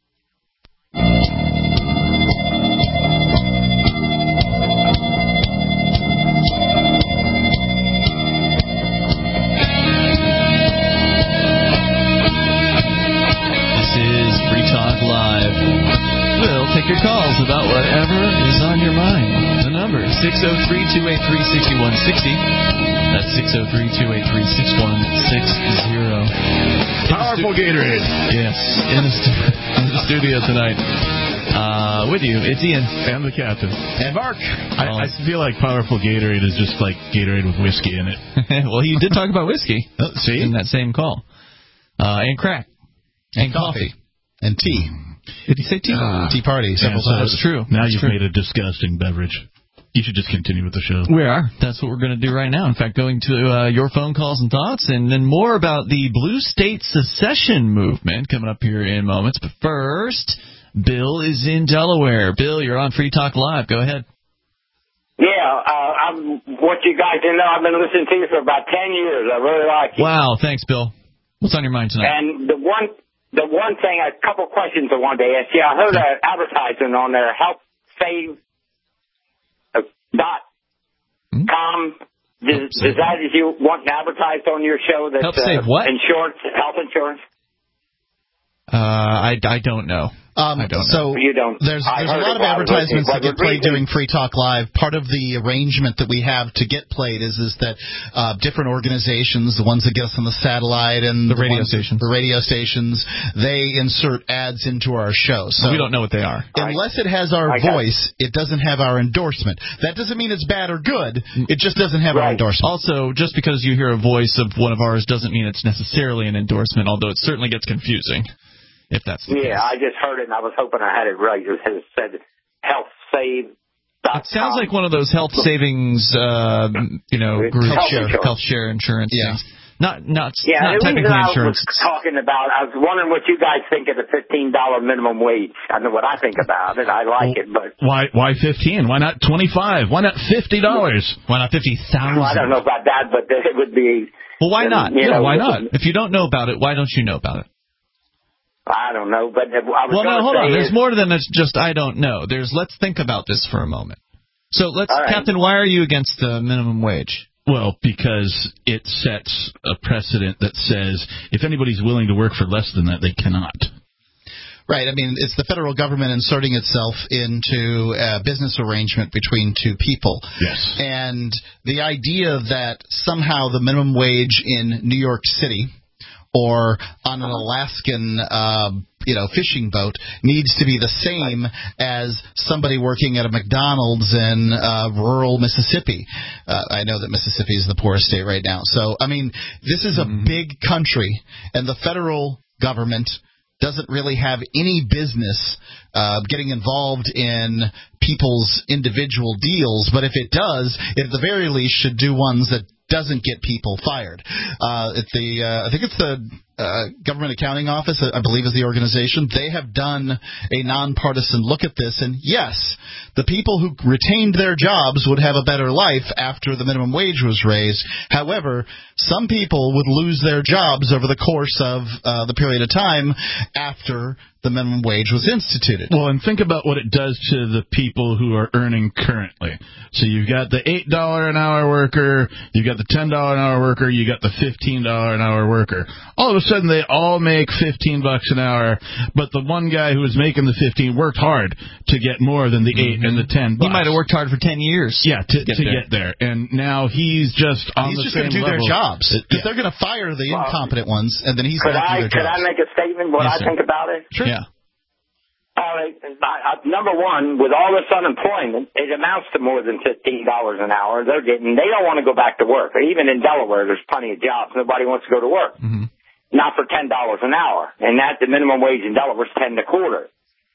This is Free Talk Live. We'll take your calls about whatever is on your mind. The number six oh three, two eight three, six one six oh. That's six oh three, two eight three, six one six oh. Powerful Gatorade. Yes, in the, stu- in the studio tonight. Uh, with you, it's Ian. And the captain. And Mark. I, I feel like Powerful Gatorade is just like Gatorade with whiskey in it. Well, he did talk about whiskey. Oh, see? In that same call. Uh, and crack. And, and coffee. coffee. And tea. Did he say tea? Uh, tea party. Yeah, so that's true. Now that's you've true. made a disgusting beverage. You should just continue with the show. We are. That's what we're going to do right now. In fact, going to uh, your phone calls and thoughts, and then more about the Blue State Secession movement coming up here in moments. But first, Bill is in Delaware. Bill, you're on Free Talk Live. Go ahead. Yeah, uh, I'm what you guys didn't know. I've been listening to you for about ten years. I really like you. Wow, thanks, Bill. What's on your mind tonight? And the one, the one thing, a couple questions I wanted to ask you. I heard an advertisement on there, Help Save dot com. Does, does that, if you want advertised on your show, that Help Save uh, what? Insurance, health insurance? Uh, I, I don't know. Um, I don't so know. You don't. There's, I there's a heard lot of about it, advertisements but that get the played during reason- Free Talk Live. Part of the arrangement that we have to get played is is that uh, different organizations, the ones that get us on the satellite and The radio ones- stations. the radio stations, they insert ads into our show. So we don't know what they are. Unless it has our I got voice, it doesn't have our endorsement. That doesn't mean it's bad or good. It just doesn't have our endorsement. Also, just because you hear a voice of one of ours doesn't mean it's necessarily an endorsement, although it certainly gets confusing. If that's the Yeah, case. I just heard it, and I was hoping I had it right. It said Health Save. It sounds like one of those health savings, uh, you know, group Health share, insurance. health share insurance Yeah. things. Not, not, Yeah, not the reason technically I insurance. was talking about, I was wondering what you guys think of the fifteen dollars minimum wage. I know what I think about it. I like it, but Why why fifteen? Why not twenty-five? Why not fifty dollars? Why not fifty thousand? well, I don't know about that, but it would be. Well, why not? You Yeah, know, why not? If you don't know about it, why don't you know about it? I don't know, but I was Well, gonna no, hold say on. There's is- more than it's just I don't know. There's let's think about this for a moment. So let's, All right. Captain, why are you against the minimum wage? Well, because it sets a precedent that says if anybody's willing to work for less than that, they cannot. Right. I mean, it's the federal government inserting itself into a business arrangement between two people. Yes. And the idea that somehow the minimum wage in New York City or on an Alaskan, uh, you know, fishing boat needs to be the same as somebody working at a McDonald's in uh, rural Mississippi. Uh, I know that Mississippi is the poorest state right now. So, I mean, this is a mm-hmm. big country, and the federal government doesn't really have any business uh, getting involved in people's individual deals. But if it does, it at the very least should do ones that doesn't get people fired. Uh, at the, uh, I think it's the uh, Government Accounting Office, I believe is the organization. They have done a nonpartisan look at this, and yes, the people who retained their jobs would have a better life after the minimum wage was raised. However, some people would lose their jobs over the course of uh, the period of time after the minimum wage was instituted. Well, and think about what it does to the people who are earning currently. So you've got the eight dollars an hour worker, you've got the ten dollars an hour worker, you got the fifteen dollars an hour worker. All of a sudden, they all make fifteen bucks an hour, but the one guy who was making the fifteen worked hard to get more than the eight mm-hmm. and the ten bucks. He might have worked hard for ten years. Yeah, to, to, get, to there. get there. And now he's just on he's the just same do level. He's just going to do their jobs. Because yeah. they're going to fire the well, incompetent ones, and then he's going to do their Could jobs. I make a statement what yes, I sir. think about it? Sure. Yeah. All right. I, I, number one, with all this unemployment, it amounts to more than fifteen dollars an hour. They're getting. They don't want to go back to work. Even in Delaware, there's plenty of jobs. Nobody wants to go to work. Mm-hmm. Not for ten dollars an hour, and that the minimum wage in Delaware is ten and a quarter.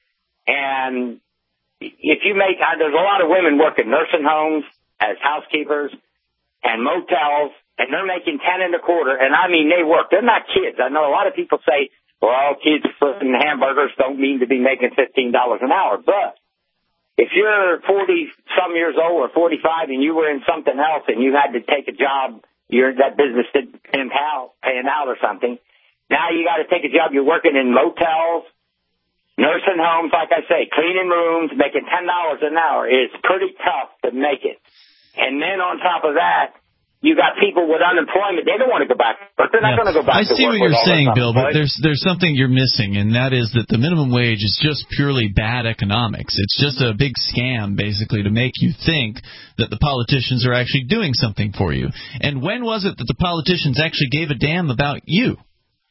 And if you make, there's a lot of women work in nursing homes as housekeepers and motels, and they're making ten and a quarter. And I mean, they work. They're not kids. I know a lot of people say, well, kids flipping hamburgers don't mean to be making fifteen dollars an hour. But if you're forty-some years old or forty-five and you were in something else and you had to take a job, you're, that business didn't pay out, paying out or something, now you got to take a job. You're working in motels, nursing homes, like I say, cleaning rooms, making ten dollars an hour. It's pretty tough to make it. And then on top of that, you got people with unemployment. They don't want to go back, but they're not yeah. going to go back I to work. see what you're saying, Bill, but right? there's there's something you're missing, and that is that the minimum wage is just purely bad economics. It's just a big scam, basically, to make you think that the politicians are actually doing something for you. And when was it that the politicians actually gave a damn about you?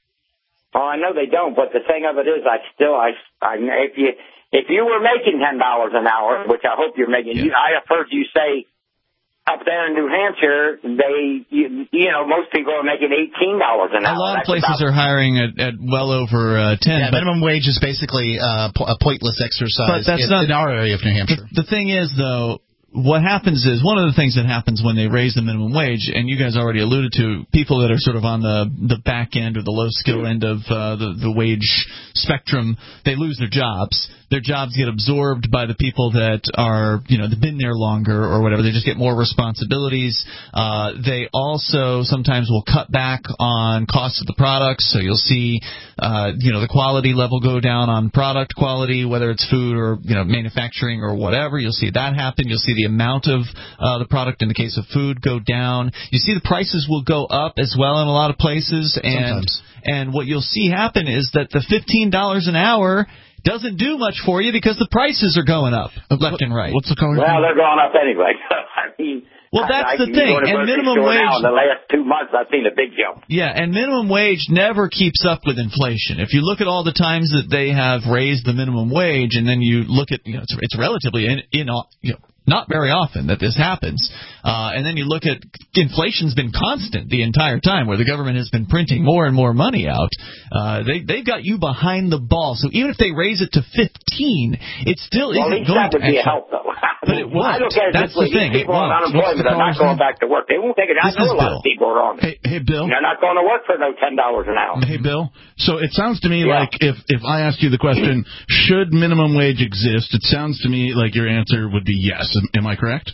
Oh, I know they don't, but the thing of it is, I still, I, I if you if you were making ten dollars an hour, which I hope you're making, yeah. you, I have heard you say. Up there in New Hampshire, they, you, you know, most people are making eighteen dollars an hour. A lot of That's places about, are hiring at, at well over uh, ten. Yeah, but minimum wage is basically uh, a pointless exercise but that's in, not, in our area of New Hampshire. The, the thing is, though, what happens is, one of the things that happens when they raise the minimum wage, and you guys already alluded to, people that are sort of on the, the back end or the low skill end of uh, the, the wage spectrum, they lose their jobs. Their jobs get absorbed by the people that are, you know, they've been there longer or whatever. They just get more responsibilities. Uh, they also sometimes will cut back on costs of the products. So you'll see, uh, you know, the quality level go down on product quality, whether it's food or, you know, manufacturing or whatever. You'll see that happen. You'll see the amount of uh, the product in the case of food go down. You see the prices will go up as well in a lot of places. And, Sometimes. and what you'll see happen is that the fifteen dollars an hour doesn't do much for you because the prices are going up left and right. What's the color? Well, they're going up anyway. I mean, well, that's I, the I, thing. You And minimum wage. Now, in the last two months, I've seen a big jump. Yeah, and minimum wage never keeps up with inflation. If you look at all the times that they have raised the minimum wage, and then you look at, you know, it's, it's relatively in, in you know, not very often that this happens. Uh, and then you look at inflation's been constant the entire time, where the government has been printing more and more money out. Uh, they they've got you behind the ball. So even if they raise it to fifteen, it still well, isn't going to be a help though. But it won't. I don't care. That's the thing. People on unemployment are not going back to work. They won't take it. I know a lot of people are on it. Hey, hey, Bill. They're not going to work for no ten dollars an hour. Hey, Bill. So it sounds to me yeah. like if if I asked you the question, should minimum wage exist? It sounds to me like your answer would be yes. Am, am I correct?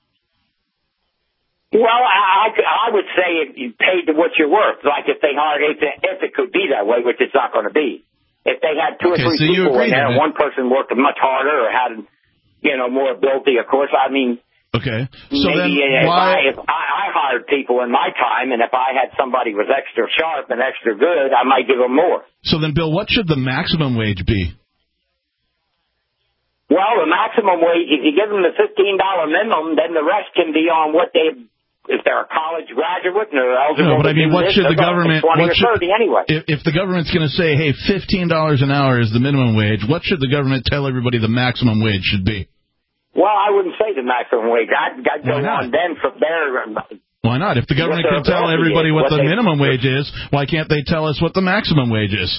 Well, I, I would say if you paid to what you're worth, like if they hired, if it, if it could be that way, which it's not going to be. If they had two okay, or three so people in there, and one person worked much harder or had, you know, more ability, of course. I mean, Okay. So Maybe then if, why... I, if I, I hired people in my time, and if I had somebody who was extra sharp and extra good, I might give them more. So then, Bill, what should the maximum wage be? Well, the maximum wage, if you give them the fifteen dollars minimum, then the rest can be on what they, if they're a college graduate and they're eligible. No, but I mean, what this, should the government? twenty What or should, thirty anyway. If, if the government's going to say, hey, fifteen dollars an hour is the minimum wage, what should the government tell everybody the maximum wage should be? Well, I wouldn't say the maximum wage. I'd, I'd go on then from there. Why not? If the government can tell everybody what the minimum wage is, why can't they tell us what the maximum wage is?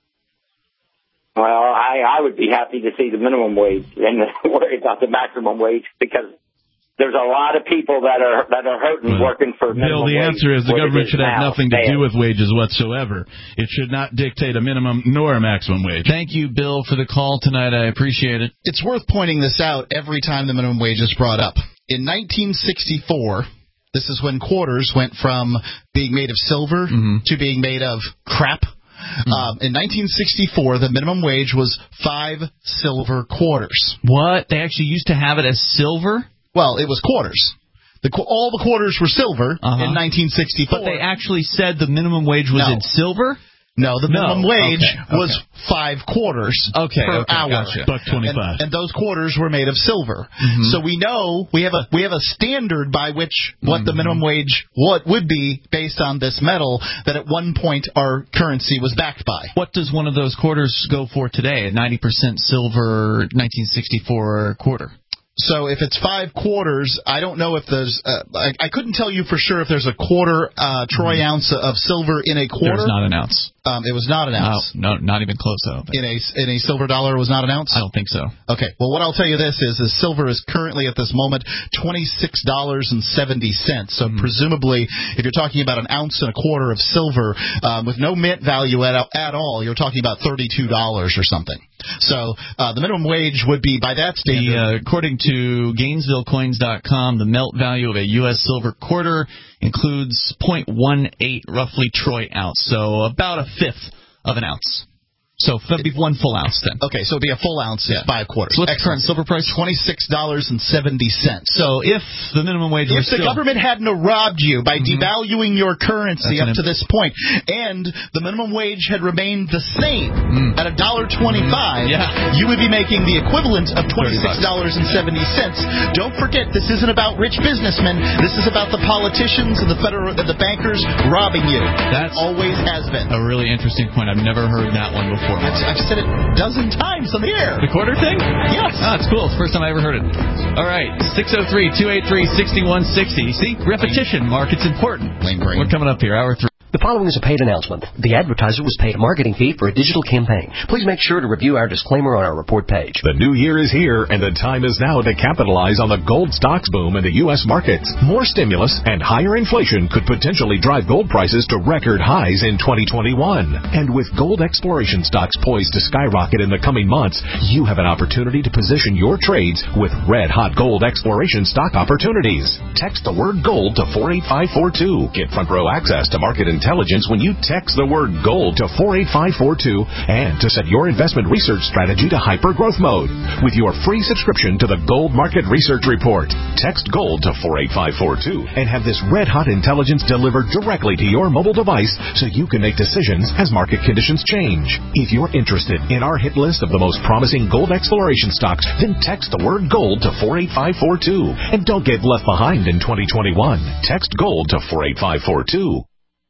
Well, I, I would be happy to see the minimum wage and worry about the maximum wage, because there's a lot of people that are that are hurting well, working for minimum Bill, the wage. answer is the government should have now. nothing to Man. do with wages whatsoever. It should not dictate a minimum nor a maximum wage. Thank you, Bill, for the call tonight. I appreciate it. It's worth pointing this out every time the minimum wage is brought up. In nineteen sixty-four, this is when quarters went from being made of silver mm-hmm. to being made of crap. Mm-hmm. Um, in nineteen sixty-four, the minimum wage was five silver quarters. What? They actually used to have it as silver? Well, it was quarters. The, all the quarters were silver uh-huh. in nineteen sixty-four. But they actually said the minimum wage was no. in silver? No, the minimum no. wage okay. was okay. five quarters okay, per okay, hour. Gotcha. Buck twenty-five. And, and those quarters were made of silver. Mm-hmm. So we know we have a we have a standard by which what mm-hmm. the minimum wage what would be based on this metal that at one point our currency was backed by. What does one of those quarters go for today? A ninety percent silver nineteen sixty-four quarter. So if it's five quarters, I don't know if there's uh, I, I couldn't tell you for sure if there's a quarter uh, troy mm-hmm. ounce of silver in a quarter. There's not an ounce. Um, it was not an ounce. No, no, not even close, though. In a in a silver dollar, it was not an ounce? I don't think so. Okay. Well, what I'll tell you this is, is silver is currently at this moment twenty-six dollars and seventy cents. So mm. presumably, if you're talking about an ounce and a quarter of silver um, with no mint value at, at all, you're talking about thirty-two dollars or something. So uh, the minimum wage would be, by that standard... The, uh, according to Gainesville Coins dot com, the melt value of a U S silver quarter includes zero point one eight roughly troy ounce, so about a fifth of an ounce. So that'd be one full ounce then. Okay, so it'd be a full ounce yeah. is five quarters. So what's the current silver price? twenty-six dollars and seventy cents. So if the minimum wage if was the still... government hadn't robbed you by mm-hmm. devaluing your currency That's up to this point, and the minimum wage had remained the same mm. at one dollar and twenty-five cents, yeah. you would be making the equivalent of twenty-six dollars and seventy cents. Don't forget, this isn't about rich businessmen. This is about the politicians and the federal, the bankers robbing you. That's always has been. A really interesting point. I've never heard that one before. I've, I've said it a dozen times on the air. The quarter thing? Yes. Oh, that's cool. It's the first time I ever heard it. All right. six oh three, two eight three, six one six oh. See? Repetition, Mark. It's important. We're coming up here. Hour three. The following is a paid announcement. The advertiser was paid a marketing fee for a digital campaign. Please make sure to review our disclaimer on our report page. The new year is here, and the time is now to capitalize on the gold stocks boom in the U S markets. More stimulus and higher inflation could potentially drive gold prices to record highs in twenty twenty-one. And with gold exploration stocks poised to skyrocket in the coming months, you have an opportunity to position your trades with red-hot gold exploration stock opportunities. Text the word GOLD to four eight five four two. Get front-row access to market intelligence when you text the word GOLD to four eight five four two and to set your investment research strategy to hyper-growth mode with your free subscription to the Gold Market Research Report. Text GOLD to four eight five four two and have this red-hot intelligence delivered directly to your mobile device so you can make decisions as market conditions change. If you're interested in our hit list of the most promising gold exploration stocks, then text the word GOLD to four eight five four two. And don't get left behind in twenty twenty-one. Text GOLD to four eight five four two.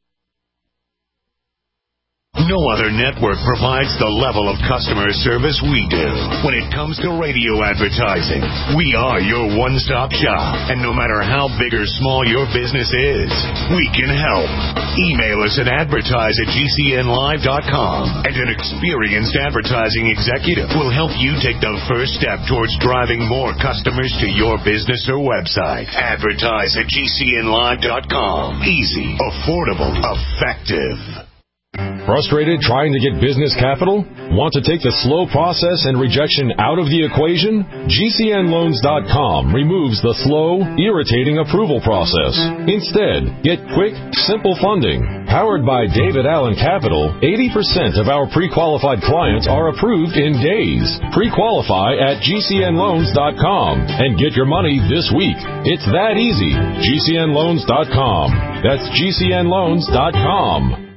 No other network provides the level of customer service we do. When it comes to radio advertising, we are your one-stop shop. And no matter how big or small your business is, we can help. Email us at advertise at G C N live dot com, and an experienced advertising executive will help you take the first step towards driving more customers to your business or website. Advertise at G C N live dot com. Easy, affordable, effective. Frustrated trying to get business capital? Want to take the slow process and rejection out of the equation? G C N loans dot com removes the slow, irritating approval process. Instead, get quick, simple funding. Powered by David Allen Capital, eighty percent of our pre-qualified clients are approved in days. Pre-qualify at G C N loans dot com and get your money this week. It's that easy. G C N loans dot com. That's G C N loans dot com.